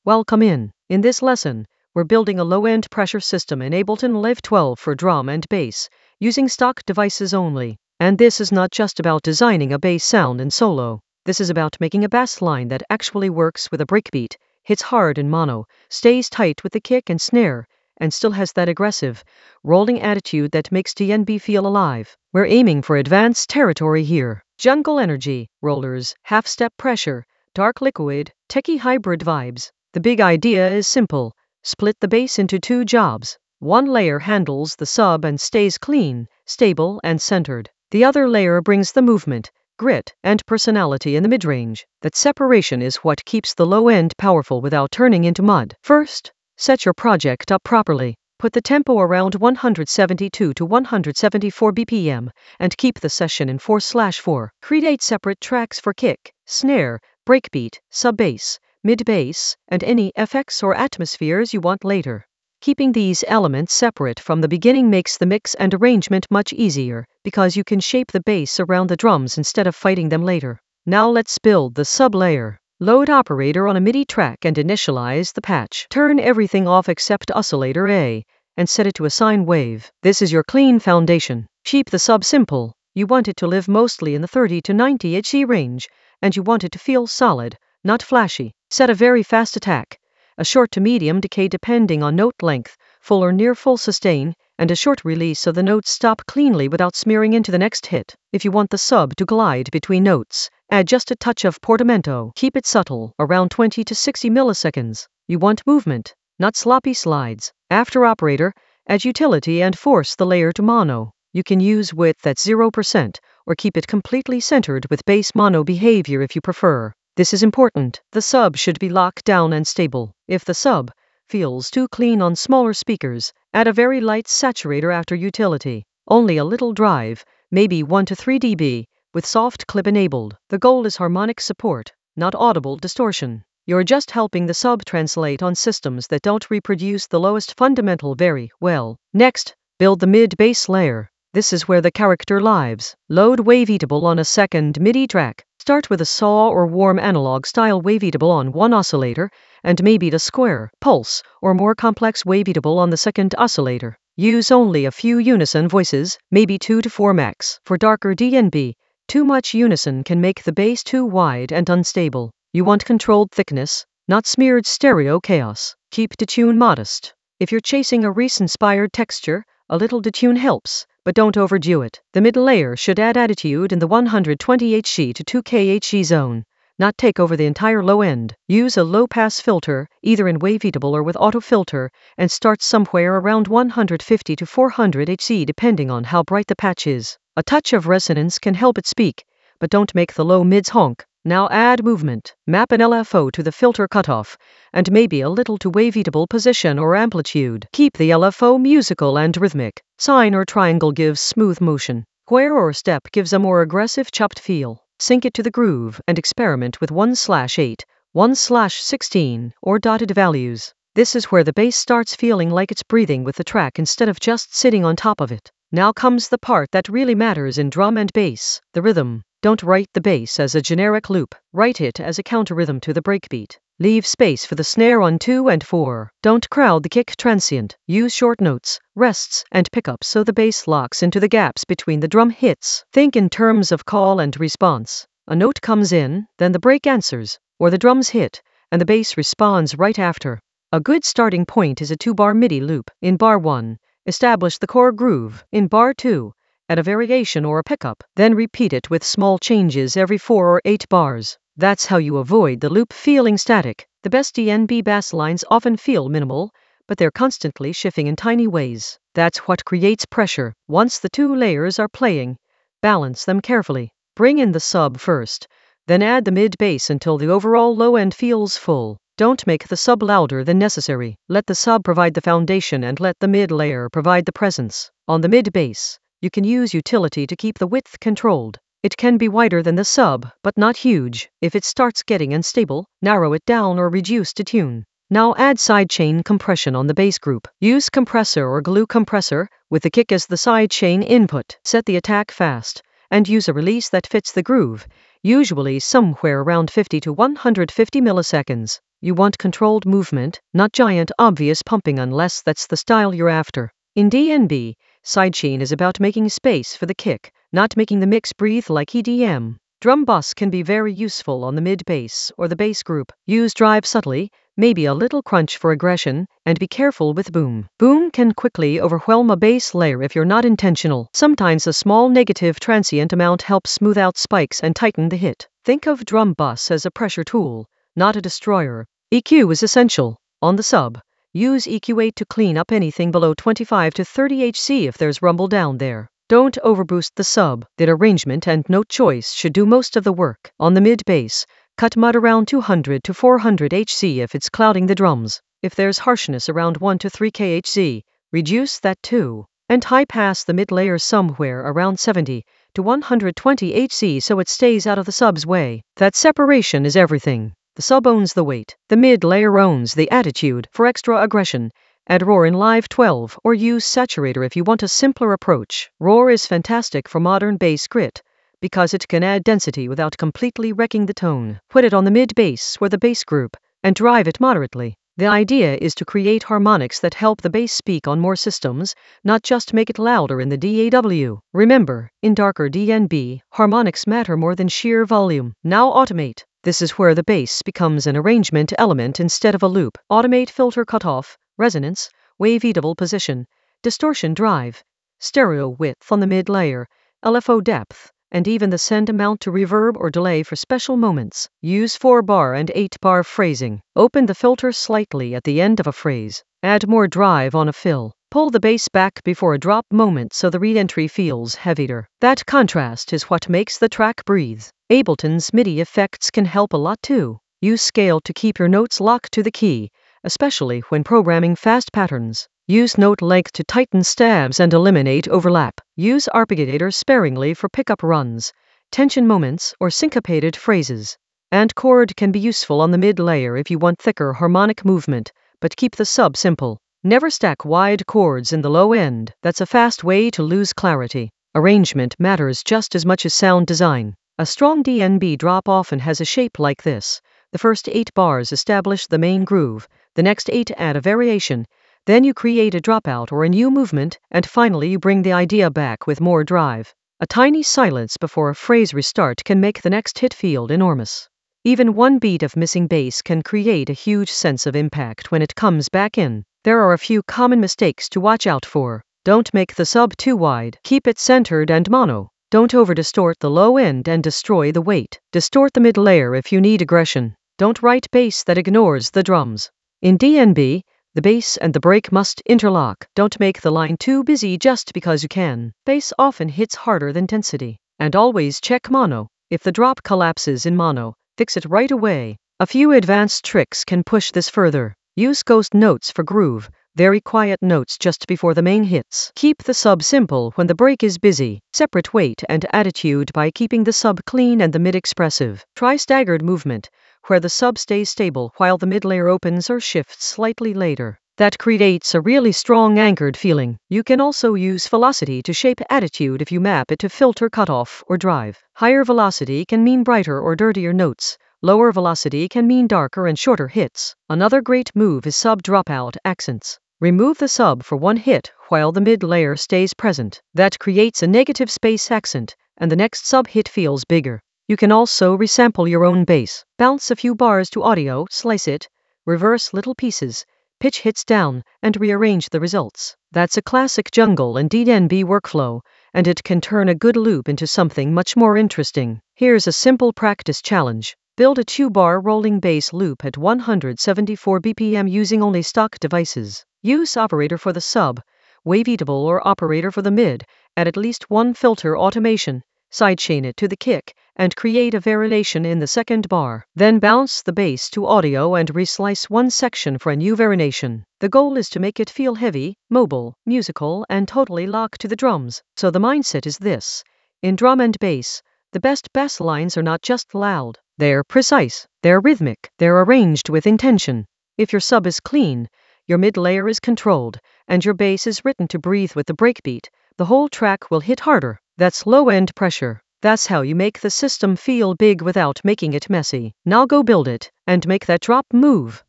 Welcome in. In this lesson, we're building a low-end pressure system in Ableton Live 12 for drum and bass, using stock devices only. And this is not just about designing a bass sound in solo. This is about making a bass line that actually works with a breakbeat, hits hard in mono, stays tight with the kick and snare, and still has that aggressive, rolling attitude that makes DNB feel alive. We're aiming for advanced territory here. Jungle energy, rollers, half-step pressure, dark liquid, techie hybrid vibes. The big idea is simple. Split the bass into two jobs. One layer handles the sub and stays clean, stable, and centered. The other layer brings the movement, grit, and personality in the mid-range. That separation is what keeps the low end powerful without turning into mud. First, set your project up properly. Put the tempo around 172 to 174 BPM and keep the session in 4/4. Create separate tracks for kick, snare, breakbeat, sub-bass, mid-bass, and any effects or atmospheres you want later. Keeping these elements separate from the beginning makes the mix and arrangement much easier, because you can shape the bass around the drums instead of fighting them later. Now let's build the sub-layer. Load operator on a MIDI track and initialize the patch. Turn everything off except oscillator A, and set it to a sine wave. This is your clean foundation. Keep the sub simple. You want it to live mostly in the 30 to 90 Hz range, and you want it to feel solid, not flashy. Set a very fast attack, a short to medium decay depending on note length, full or near full sustain, and a short release so the notes stop cleanly without smearing into the next hit. If you want the sub to glide between notes, add just a touch of portamento. Keep it subtle, around 20 to 60 milliseconds. You want movement, not sloppy slides. After operator, add utility and force the layer to mono. You can use width at 0% or keep it completely centered with bass mono behavior if you prefer. This is important. The sub should be locked down and stable. If the sub feels too clean on smaller speakers, add a very light saturator after utility. Only a little drive, maybe 1 to 3 dB, with soft clip enabled. The goal is harmonic support, not audible distortion. You're just helping the sub translate on systems that don't reproduce the lowest fundamental very well. Next, build the mid-bass layer. This is where the character lives. Load Waveatable on a second MIDI track. Start with a saw or warm analog style Waveatable on one oscillator, and maybe the square, pulse, or more complex Waveatable on the second oscillator. Use only a few unison voices, maybe 2 to 4 max. For darker DNB, too much unison can make the bass too wide and unstable. You want controlled thickness, not smeared stereo chaos. Keep detune modest. If you're chasing a Reese-inspired texture, a little detune helps, but don't overdo it. The mid layer should add attitude in the 120 Hz to 2K Hz zone, not take over the entire low end. Use a low-pass filter, either in Waveatable or with auto-filter, and start somewhere around 150 to 400 Hz depending on how bright the patch is. A touch of resonance can help it speak, but don't make the low mids honk. Now add movement. Map an LFO to the filter cutoff, and maybe a little to Waveatable position or amplitude. Keep the LFO musical and rhythmic. Sine or triangle gives smooth motion. Square or step gives a more aggressive chopped feel. Sync it to the groove and experiment with 1/8, 1/16, or dotted values. This is where the bass starts feeling like it's breathing with the track instead of just sitting on top of it. Now comes the part that really matters in drum and bass, the rhythm. Don't write the bass as a generic loop. Write it as a counter-rhythm to the breakbeat. Leave space for the snare on 2 and 4. Don't crowd the kick transient. Use short notes, rests, and pickups so the bass locks into the gaps between the drum hits. Think in terms of call and response. A note comes in, then the break answers, or the drums hit, and the bass responds right after. A good starting point is a 2-bar MIDI loop. In bar 1, establish the core groove. In bar 2, add a variation or a pickup, then repeat it with small changes every 4 or 8 bars. That's how you avoid the loop feeling static. The best DNB bass lines often feel minimal, but they're constantly shifting in tiny ways. That's what creates pressure. Once the two layers are playing, balance them carefully. Bring in the sub first, then add the mid-bass until the overall low end feels full. Don't make the sub louder than necessary. Let the sub provide the foundation and let the mid layer provide the presence. On the mid-bass, you can use utility to keep the width controlled. It can be wider than the sub, but not huge. If it starts getting unstable, narrow it down or reduce to tune. Now add sidechain compression on the bass group. Use compressor or glue compressor, with the kick as the sidechain input. Set the attack fast, and use a release that fits the groove, usually somewhere around 50 to 150 milliseconds. You want controlled movement, not giant obvious pumping unless that's the style you're after. In DnB, sidechain is about making space for the kick, not making the mix breathe like EDM. Drum bus can be very useful on the mid bass or the bass group. Use drive subtly, maybe a little crunch for aggression, and be careful with boom. Boom can quickly overwhelm a bass layer if you're not intentional. Sometimes a small negative transient amount helps smooth out spikes and tighten the hit. Think of drum bus as a pressure tool, not a destroyer. EQ is essential. On the sub, use EQ8 to clean up anything below 25 to 30 Hz if there's rumble down there. Don't overboost the sub. The arrangement and note choice should do most of the work. On the mid bass, cut mud around 200 to 400 Hz if it's clouding the drums. If there's harshness around 1 to 3 kHz, reduce that too. And high pass the mid layer somewhere around 70 to 120 Hz so it stays out of the sub's way. That separation is everything. The sub owns the weight. The mid layer owns the attitude. For extra aggression, add roar in Live 12 or use saturator if you want a simpler approach. Roar is fantastic for modern bass grit because it can add density without completely wrecking the tone. Put it on the mid bass or the bass group and drive it moderately. The idea is to create harmonics that help the bass speak on more systems, not just make it louder in the DAW. Remember, in darker DnB, harmonics matter more than sheer volume. Now automate. This is where the bass becomes an arrangement element instead of a loop. Automate filter cutoff, resonance, waveatable position, distortion drive, stereo width on the mid layer, LFO depth, and even the send amount to reverb or delay for special moments. Use 4-bar and 8-bar phrasing. Open the filter slightly at the end of a phrase. Add more drive on a fill. Pull the bass back before a drop moment so the re-entry feels heavier. That contrast is what makes the track breathe. Ableton's MIDI effects can help a lot too. Use scale to keep your notes locked to the key, especially when programming fast patterns. Use note length to tighten stabs and eliminate overlap. Use arpeggiator sparingly for pickup runs, tension moments, or syncopated phrases. And chord can be useful on the mid layer if you want thicker harmonic movement, but keep the sub simple. Never stack wide chords in the low end. That's a fast way to lose clarity. Arrangement matters just as much as sound design. A strong DnB drop often has a shape like this. The first 8 bars establish the main groove, the next 8 add a variation, then you create a dropout or a new movement, and finally you bring the idea back with more drive. A tiny silence before a phrase restart can make the next hit feel enormous. Even one beat of missing bass can create a huge sense of impact when it comes back in. There are a few common mistakes to watch out for. Don't make the sub too wide. Keep it centered and mono. Don't over-distort the low end and destroy the weight. Distort the mid layer if you need aggression. Don't write bass that ignores the drums. In DnB, the bass and the break must interlock. Don't make the line too busy just because you can. Bass often hits harder than density. And always check mono. If the drop collapses in mono, fix it right away. A few advanced tricks can push this further. Use ghost notes for groove, very quiet notes just before the main hits. Keep the sub simple when the break is busy. Separate weight and attitude by keeping the sub clean and the mid expressive. Try staggered movement, where the sub stays stable while the mid layer opens or shifts slightly later. That creates a really strong anchored feeling. You can also use velocity to shape attitude if you map it to filter cutoff or drive. Higher velocity can mean brighter or dirtier notes. Lower velocity can mean darker and shorter hits. Another great move is sub dropout accents. Remove the sub for one hit while the mid layer stays present. That creates a negative space accent, and the next sub hit feels bigger. You can also resample your own bass. Bounce a few bars to audio, slice it, reverse little pieces, pitch hits down, and rearrange the results. That's a classic jungle and DnB workflow, and it can turn a good loop into something much more interesting. Here's a simple practice challenge. Build a 2-bar rolling bass loop at 174 BPM using only stock devices. Use operator for the sub, waveatable or operator for the mid, add at least one filter automation, sidechain it to the kick, and create a variation in the second bar. Then bounce the bass to audio and reslice one section for a new variation. The goal is to make it feel heavy, mobile, musical, and totally locked to the drums. So the mindset is this. In drum and bass, the best bass lines are not just loud. They're precise, they're rhythmic, they're arranged with intention. If your sub is clean, your mid layer is controlled, and your bass is written to breathe with the breakbeat, the whole track will hit harder. That's low-end pressure. That's how you make the system feel big without making it messy. Now go build it, and make that drop move.